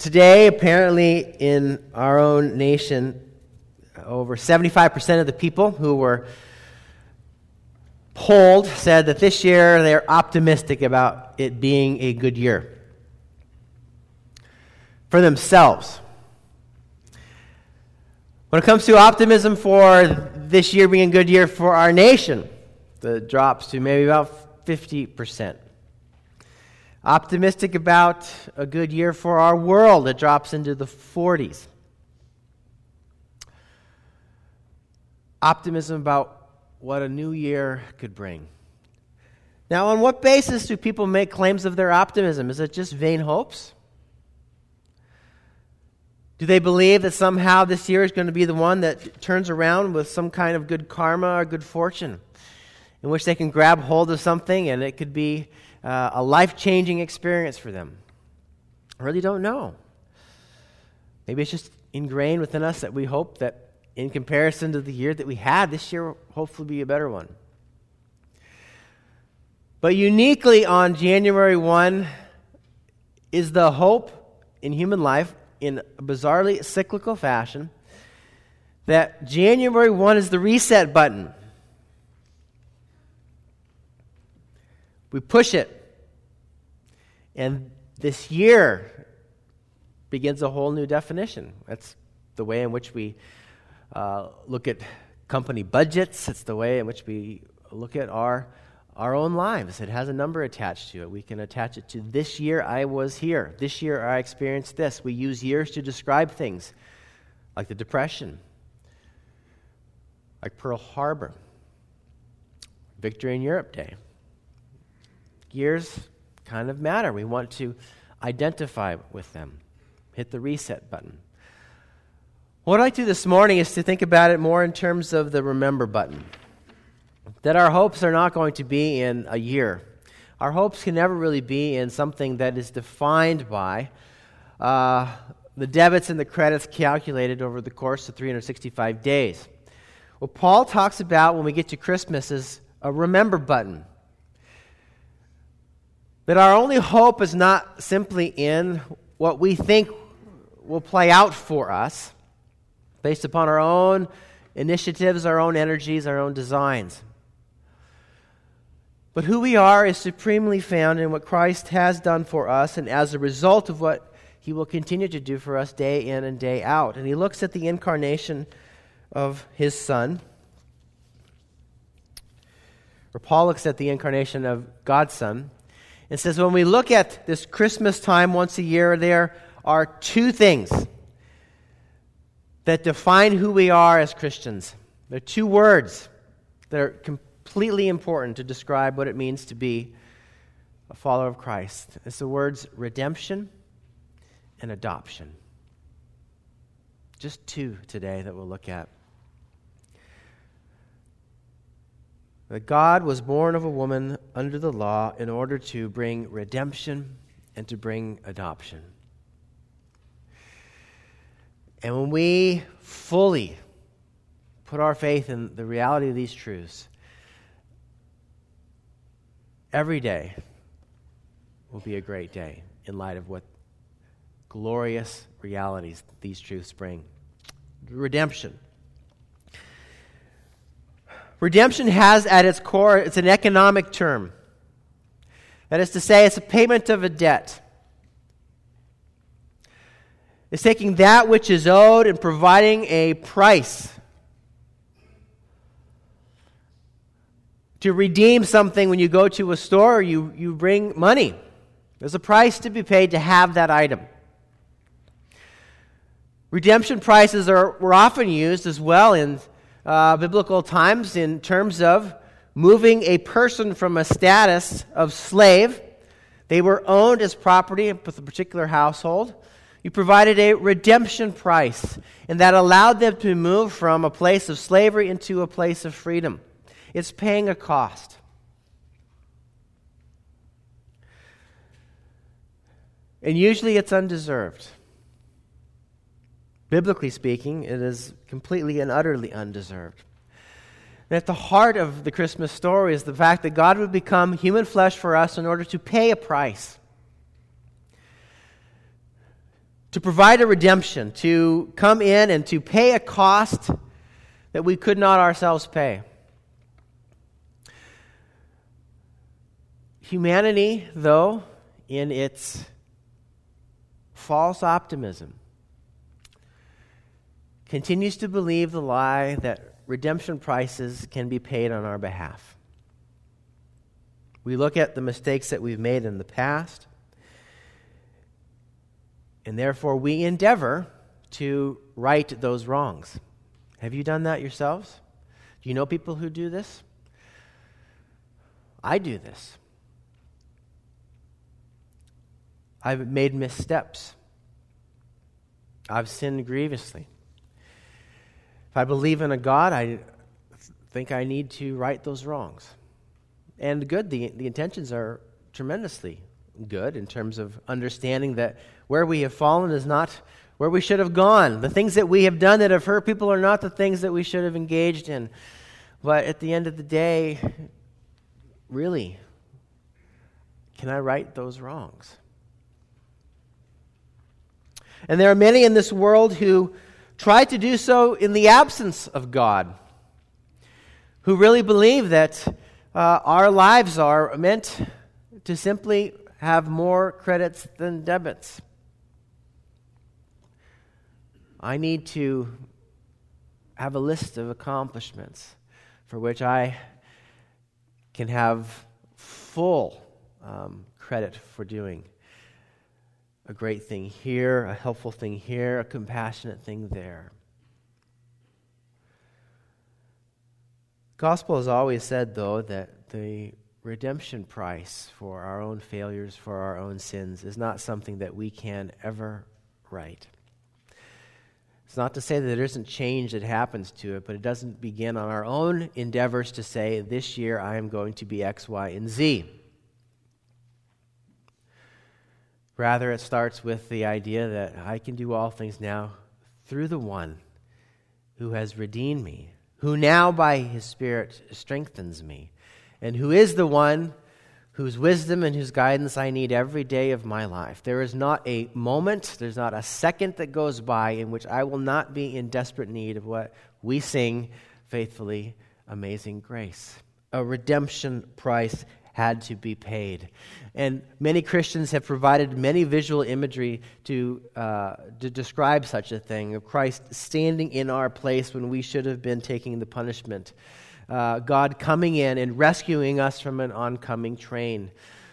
Today, apparently, in our own nation, over 75% of the people who were polled said that this year they're optimistic about it being a good year for themselves. When it comes to optimism for this year being a good year for our nation, it drops to maybe about 50%. Optimistic about a good year for our world, it drops into the 40s. Optimism about what a new year could bring. Now, on what basis do people make claims of their optimism? Is it just vain hopes? Do they believe that somehow this year is going to be the one that turns around with some kind of good karma or good fortune, in which they can grab hold of something and it could be a life-changing experience for them? I really don't know. Maybe it's just ingrained within us that we hope that in comparison to the year that we had, this year will hopefully be a better one. But uniquely on January 1 is the hope in human life, in a bizarrely cyclical fashion, that January 1 is the reset button. We push it, and this year begins a whole new definition. That's the way in which we look at company budgets. It's the way in which we look at our own lives. It has a number attached to it. We can attach it to this year I was here. This year I experienced this. We use years to describe things like the Depression, like Pearl Harbor, Victory in Europe Day. Years kind of matter. We want to identify with them. Hit the reset button. What I'd like to do this morning is to think about it more in terms of the remember button. That our hopes are not going to be in a year. Our hopes can never really be in something that is defined by the debits and the credits calculated over the course of 365 days. What Paul talks about when we get to Christmas is a remember button. That our only hope is not simply in what we think will play out for us, based upon our own initiatives, our own energies, our own designs. But who we are is supremely found in what Christ has done for us, and as a result of what He will continue to do for us day in and day out. And he looks at the incarnation of His Son. Or Paul looks at the incarnation of God's Son, and says when we look at this Christmas time once a year, there are two things that define who we are as Christians. There are two words that are completely important to describe what it means to be a follower of Christ. It's the words redemption and adoption. Just two today that we'll look at. That God was born of a woman under the law in order to bring redemption and to bring adoption. And when we fully put our faith in the reality of these truths, every day will be a great day in light of what glorious realities these truths bring. Redemption. Redemption has at its core, it's an economic term. That is to say, it's a payment of a debt. It's taking that which is owed and providing a price to redeem something. When you go to a store, you bring money. There's a price to be paid to have that item. Redemption prices were often used as well in biblical times in terms of moving a person from a status of slave. They were owned as property with a particular household. You provided a redemption price, and that allowed them to move from a place of slavery into a place of freedom. It's paying a cost. And usually it's undeserved. Biblically speaking, it is completely and utterly undeserved. And at the heart of the Christmas story is the fact that God would become human flesh for us in order to pay a price. to provide a redemption, to come in and to pay a cost that we could not ourselves pay. Humanity, though, in its false optimism, continues to believe the lie that redemption prices can be paid on our behalf. We look at the mistakes that we've made in the past, and therefore we endeavor to right those wrongs. Have you done that yourselves? Do you know people who do this? I do this. I've made missteps. I've sinned grievously. If I believe in a God, I think I need to right those wrongs. And good, the intentions are tremendously good in terms of understanding that where we have fallen is not where we should have gone. The things that we have done that have hurt people are not the things that we should have engaged in. But at the end of the day, really, can I right those wrongs? And there are many in this world who try to do so in the absence of God, who really believe that our lives are meant to simply have more credits than debits. I need to have a list of accomplishments for which I can have full credit for doing a great thing here, a helpful thing here, a compassionate thing there. Gospel has always said, though, that the redemption price for our own failures, for our own sins, is not something that we can ever right. It's not to say that there isn't change that happens to it, but it doesn't begin on our own endeavors to say, this year I am going to be X, Y, and Z. Rather, it starts with the idea that I can do all things now through the one who has redeemed me, who now by his Spirit strengthens me, and who is the one whose wisdom and whose guidance I need every day of my life. There is not a moment, there's not a second that goes by in which I will not be in desperate need of what we sing faithfully, Amazing Grace. A redemption price had to be paid. And many Christians have provided many visual imagery to describe such a thing, of Christ standing in our place when we should have been taking the punishment. God coming in and rescuing us from an oncoming train.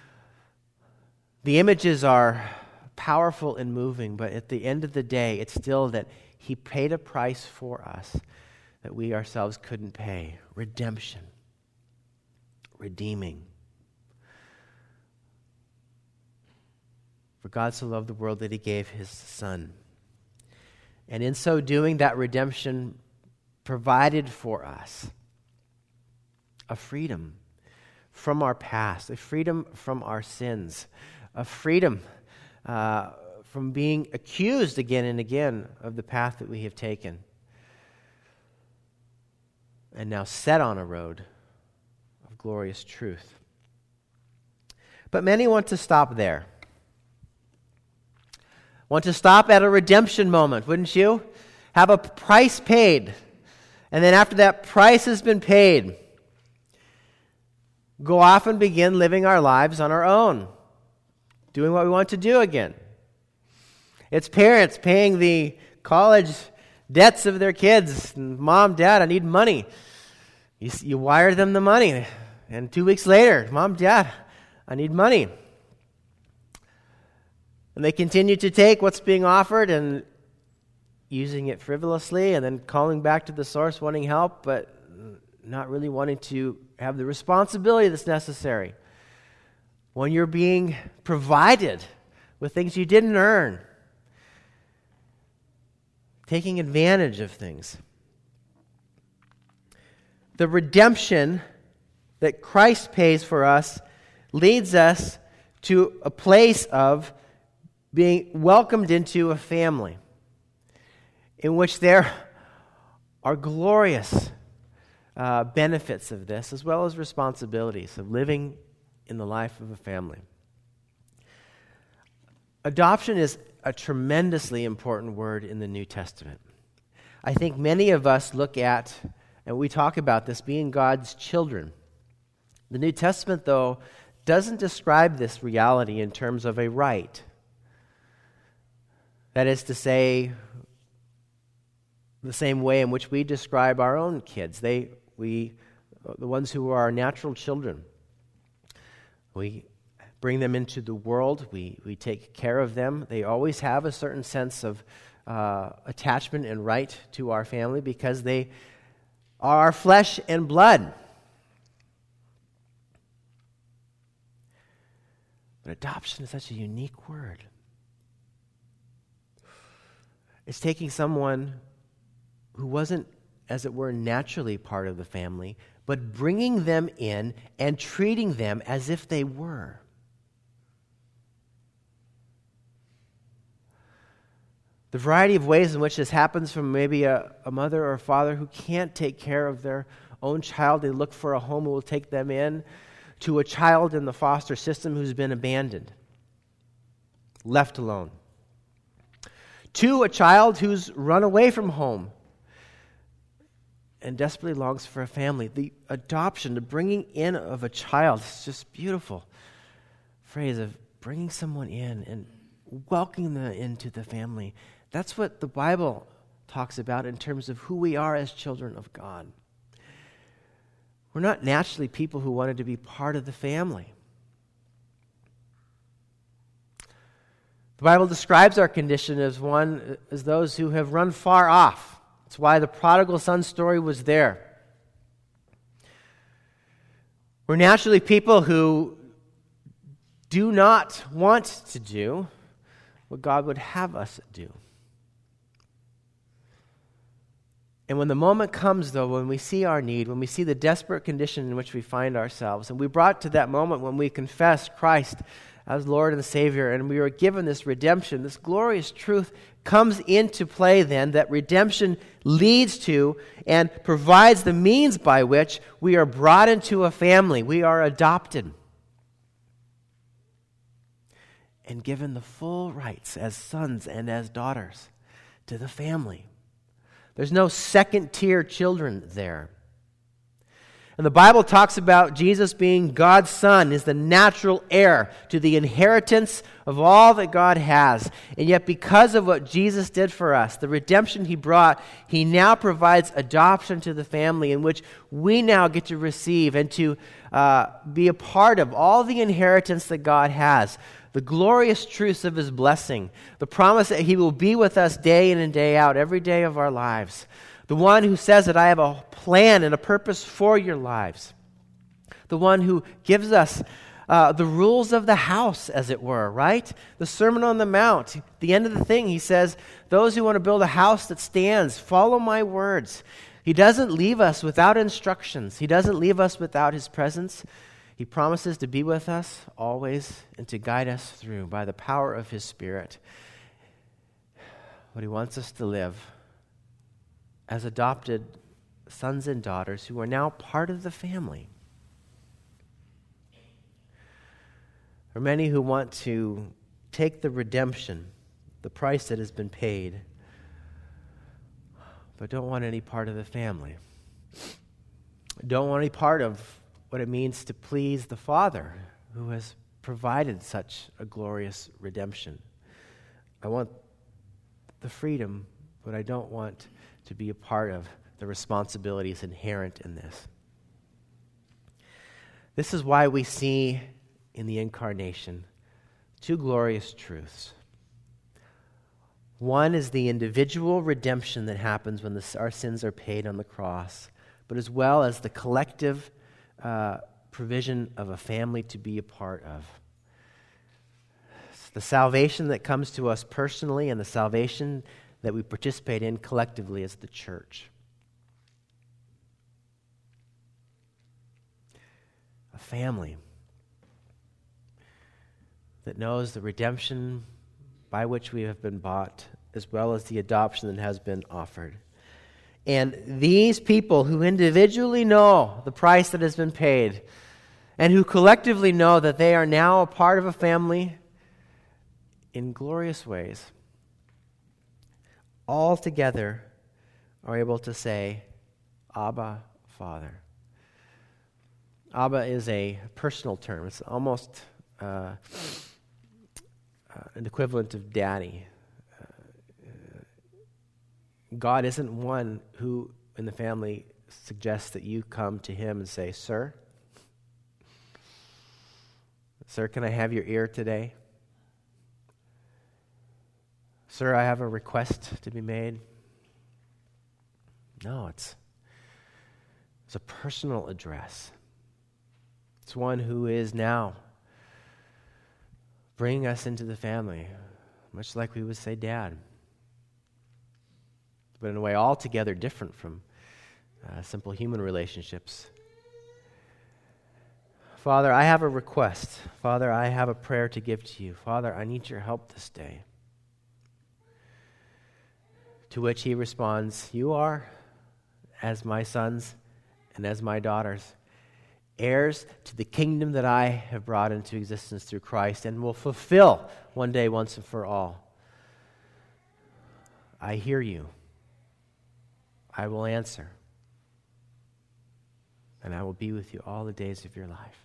The images are powerful and moving, but at the end of the day, it's still that he paid a price for us that we ourselves couldn't pay. Redemption. Redeeming. For God so loved the world that he gave his Son. And in so doing, that redemption provided for us a freedom from our past, a freedom from our sins, a freedom from being accused again and again of the path that we have taken, and now set on a road of glorious truth. But many want to stop there. Want to stop at a redemption moment, wouldn't you? Have a price paid. And then after that price has been paid, go off and begin living our lives on our own, doing what we want to do again. It's parents paying the college debts of their kids. Mom, Dad, I need money. You wire them the money, and 2 weeks later, Mom, Dad, I need money. And they continue to take what's being offered and using it frivolously, and then calling back to the source wanting help, but not really wanting to have the responsibility that's necessary. When you're being provided with things you didn't earn, taking advantage of things. The redemption that Christ pays for us leads us to a place of being welcomed into a family in which there are glorious benefits of this, as well as responsibilities of living in the life of a family. Adoption is a tremendously important word in the New Testament. I think many of us look at, and we talk about this, being God's children. The New Testament, though, doesn't describe this reality in terms of a right. That is to say, the same way in which we describe our own kids. The ones who are our natural children. We bring them into the world. We take care of them. They always have a certain sense of attachment and right to our family because they are our flesh and blood. But adoption is such a unique word. It's taking someone who wasn't, as it were, naturally part of the family, but bringing them in and treating them as if they were. The variety of ways in which this happens from maybe a mother or a father who can't take care of their own child, they look for a home who will take them in, to a child in the foster system who's been abandoned, left alone, to a child who's run away from home and desperately longs for a family. The adoption, the bringing in of a child, is just beautiful phrase of bringing someone in and welcoming them into the family. That's what the Bible talks about in terms of who we are as children of God. We're not naturally people who wanted to be part of the family. The Bible describes our condition as those who have run far off. That's why the prodigal son story was there. We're naturally people who do not want to do what God would have us do. And when the moment comes, though, when we see our need, when we see the desperate condition in which we find ourselves, and we brought to that moment when we confess Christ as Lord and Savior, and we were given this redemption, this glorious truth comes into play then that redemption leads to and provides the means by which we are brought into a family. We are adopted and given the full rights as sons and as daughters to the family. There's no second-tier children there. And the Bible talks about Jesus being God's Son, is the natural heir to the inheritance of all that God has. And yet because of what Jesus did for us, the redemption He brought, He now provides adoption to the family in which we now get to receive and to be a part of all the inheritance that God has. The glorious truths of His blessing, the promise that He will be with us day in and day out, every day of our lives. The one who says that I have a plan and a purpose for your lives. The one who gives us the rules of the house, as it were, right? The Sermon on the Mount. At the end of the thing, He says, those who want to build a house that stands, follow my words. He doesn't leave us without instructions. He doesn't leave us without His presence. He promises to be with us always and to guide us through by the power of His Spirit. But He wants us to live as adopted sons and daughters who are now part of the family. There are many who want to take the redemption, the price that has been paid, but don't want any part of the family. Don't want any part of what it means to please the Father who has provided such a glorious redemption. I want the freedom, but I don't want to be a part of the responsibilities inherent in this. This is why we see in the Incarnation two glorious truths. One is the individual redemption that happens when our sins are paid on the cross, but as well as the collective provision of a family to be a part of. It's the salvation that comes to us personally and the salvation that we participate in collectively as the church. A family that knows the redemption by which we have been bought, as well as the adoption that has been offered. And these people who individually know the price that has been paid, and who collectively know that they are now a part of a family, in glorious ways, all together are able to say, Abba, Father. Abba is a personal term. It's almost an equivalent of daddy. God isn't one who in the family suggests that you come to him and say, Sir, can I have your ear today? Sir, I have a request to be made. No, it's a personal address. It's one who is now bringing us into the family, much like we would say Dad, but in a way altogether different from simple human relationships. Father, I have a request. Father, I have a prayer to give to you. Father, I need your help this day. To which he responds, you are, as my sons and as my daughters, heirs to the kingdom that I have brought into existence through Christ and will fulfill one day once and for all. I hear you. I will answer. And I will be with you all the days of your life.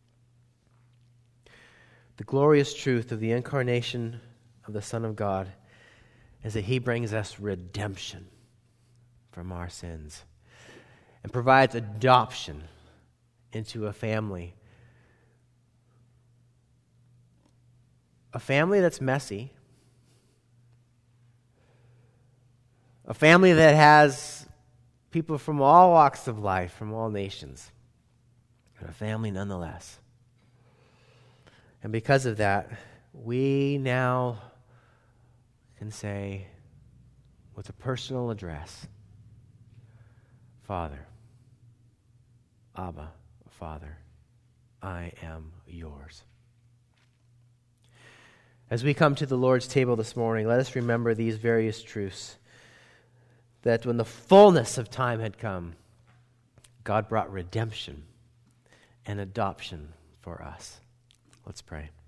The glorious truth of the incarnation of the Son of God is that he brings us redemption from our sins and provides adoption into a family. A family that's messy. A family that has people from all walks of life, from all nations. But a family nonetheless. And because of that, we now can say with a personal address, Father, Abba, Father, I am yours. As we come to the Lord's table this morning, let us remember these various truths. That when the fullness of time had come, God brought redemption and adoption for us. Let's pray.